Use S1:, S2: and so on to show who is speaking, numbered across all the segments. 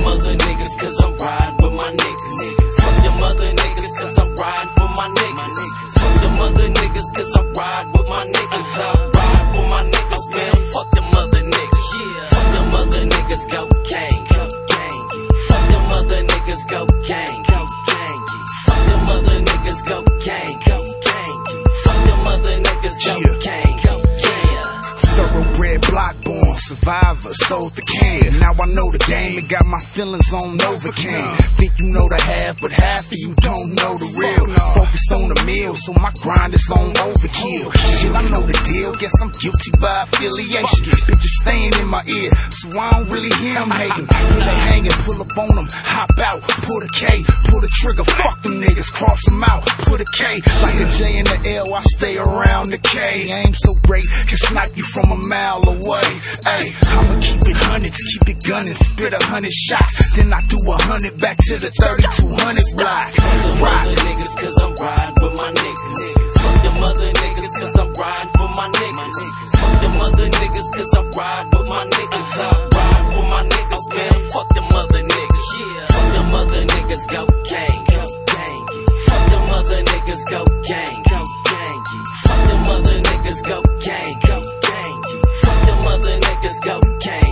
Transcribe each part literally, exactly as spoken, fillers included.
S1: other niggas, cause I'm riding with my niggas. Fuck them other niggas, cause I'm riding for my niggas. Fuck them other niggas, cause I'm riding with my niggas. I ride for my niggas, man. Fuck them other niggas. Fuck them other niggas, go gang. Fuck them other niggas, go gang. Fuck them other niggas, go gang. Fuck them other niggas, go gang.
S2: Thoroughbred, block born, survivor, sold the can. Now I know the game and got my feelings on Novocaine. Think you know the half, but half of you don't know the real. Focused on the meal, so my grind is on overkill. Shit, I know the deal, guess I'm guilty by affiliation. Bitches staying in my ear, so I don't really hear them hating. When they hanging, pull up on them, hop out, pull the K, pull the trigger, fuck them niggas, cross them out, put a K. Like a J in the L, I stay around the K. Aim so great, can snipe you from a mile away. Ay, I'ma keep it hundreds, keep it gunning, spit a hundred shots, then I do a hundred back to the thirty-two hundred block.
S1: Fuck them other niggas, cause I'm riding with my niggas. Fuck them other niggas, cause I'm riding for my niggas. Fuck them other niggas, cause I'm riding with my niggas. I ride for my niggas, man. Fuck them other niggas. Fuck them other niggas, go gang. Fuck them other niggas, go gang. Fuck them other niggas, go gang. Fuck them other niggas, go gang.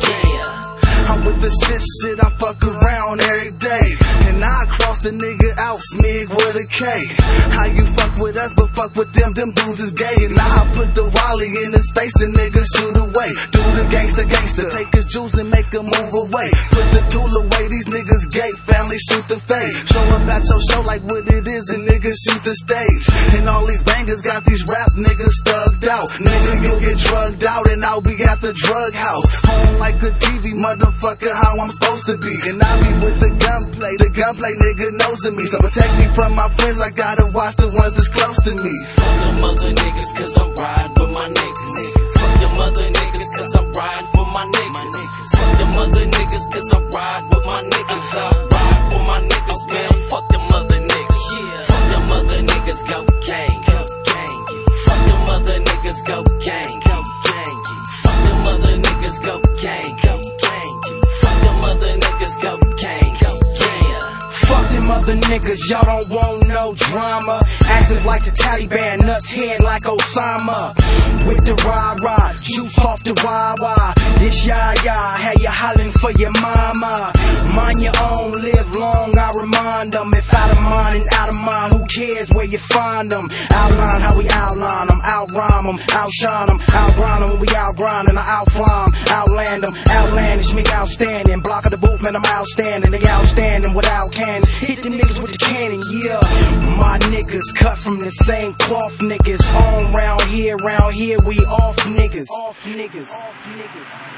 S3: I'm with the shit shit, I fuck around every day. And I cross the nigga out, smig with a K. How you fuck with us, but fuck with them, them dudes is gay. And I put the Wally in his face and nigga shoot away. Do the gangster gangster, take his juice and make him move away. Put the tool away, these niggas gay, family shoot the fade. Show up at your show like what it is and niggas shoot the stage. And all these bangers got these rap niggas thugged out. Nigga, you'll get drugged out and I'll be at the drug house. Home like a T V, motherfucker, how I'm supposed to be. And I be with the gunplay, the gunplay nigga knows of me. So protect me from my friends, I gotta watch the ones that's close to me.
S1: Fuck them other niggas, cause I'm riding with my niggas. Fuck them other niggas, cause I'm riding for my niggas. Fuck them other niggas, cause I'm riding with my niggas. I ride for my niggas, man. Fuck them other niggas. Fuck them other niggas, go gang. Fuck them other niggas, go gang. Fuck them other niggas, go gang. Fuck them other niggas, go gang.
S4: Fuck them other niggas, y'all don't want no drama. Actors like the Taliban, nuts head like Osama. With the rah-rah, juice off the wah-wah. This yah-yah, had you hollering for your mama. Mind your own, live long, I remind them. If out of mind and out of mind, who cares where you find them? Outline how we outline them, outrhyme them, outshine them, outgrind them when we outgrind and I outfly them, outland them, outlandish, me outstanding. Block of the booth, man, I'm outstanding. They outstanding without cannons. Hit them niggas with the cannon, yeah. My niggas cut from the same cloth, niggas. On round here, round here, we off niggas. Off niggas. Off niggas.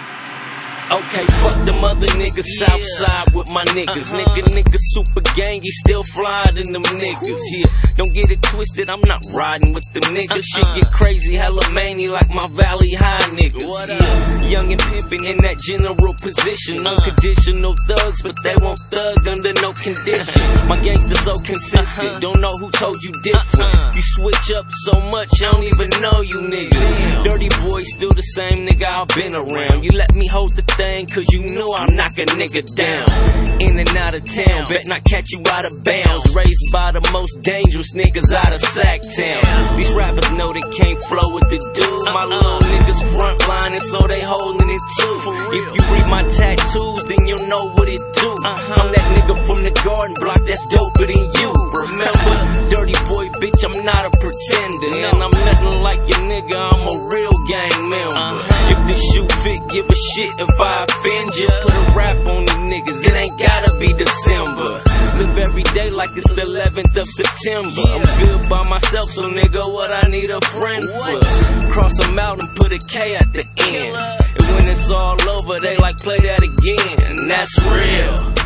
S1: Okay, fuck them other niggas, Southside with my niggas. Uh-huh. Nigga, nigga, super gangy, still flyer than them niggas. Yeah, don't get it twisted, I'm not riding with them niggas. Uh-uh. Shit get crazy, hella many like my Valley High niggas. What yeah, young and pimpin' in that general position. Unconditional thugs, but they won't thug under no condition. My gangster so consistent, uh-huh. Don't know who told you different. Uh-uh. You switch up so much, I don't even know you niggas. Damn. Dirty boy, still the same nigga I've been around. You let me hold the thing, cause you know I'll knock a nigga down. In and out of town, bet not catch you out of bounds. Raised by the most dangerous niggas out of Sacktown. These rappers know they can't flow with the dude. My little niggas frontlining, so they holding it too. If you read my tattoos, then you'll know what it do. I'm that nigga from the garden block that's doper than you. Remember, dirty boy, bitch, I'm not a pretender. And I'm nothing like your nigga, I'm a real gang member. If this shoe fit, give a shit if I offend ya. Put a rap on these niggas, it ain't gotta be December. Live every day like it's the eleventh of September. I'm good by myself, so nigga, what I need a friend for? Cross them out and put a K at the end. And when it's all over, they like play that again. And that's real.